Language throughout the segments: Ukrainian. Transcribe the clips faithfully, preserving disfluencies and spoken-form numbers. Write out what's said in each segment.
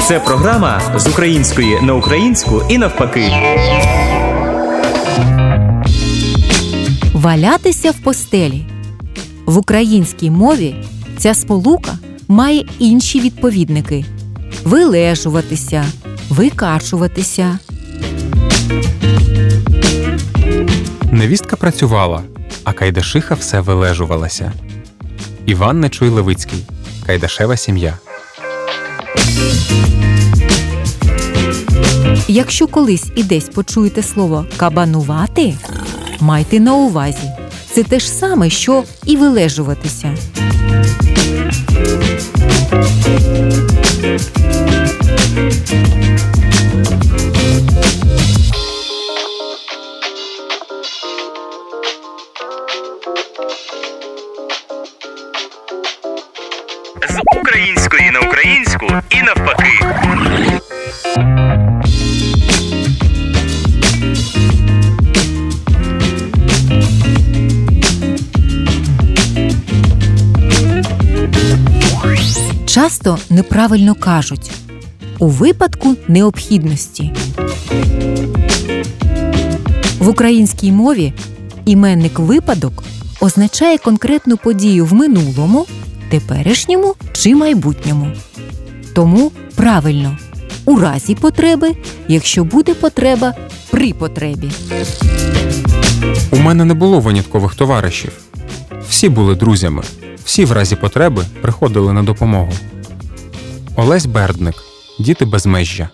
Це програма з української на українську і навпаки. Валятися в постелі. В українській мові ця сполука має інші відповідники. Вилежуватися, викачуватися. Невістка працювала, а Кайдашиха все вилежувалася. Іван Нечуй Левицький. Кайдашева сім'я. Якщо колись і десь почуєте слово «кабанувати», майте на увазі. Це те ж саме, що і вилежуватися. З української на українську і навпаки. Часто неправильно кажуть «у випадку необхідності». В українській мові іменник «випадок» означає конкретну подію в минулому, теперішньому чи майбутньому. Тому правильно «у разі потреби», якщо буде потреба при потребі. У мене не було виняткових товаришів. Всі були друзями. Всі в разі потреби приходили на допомогу. Олесь Бердник. Діти безмежжя.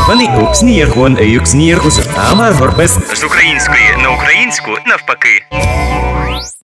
З української на українську навпаки.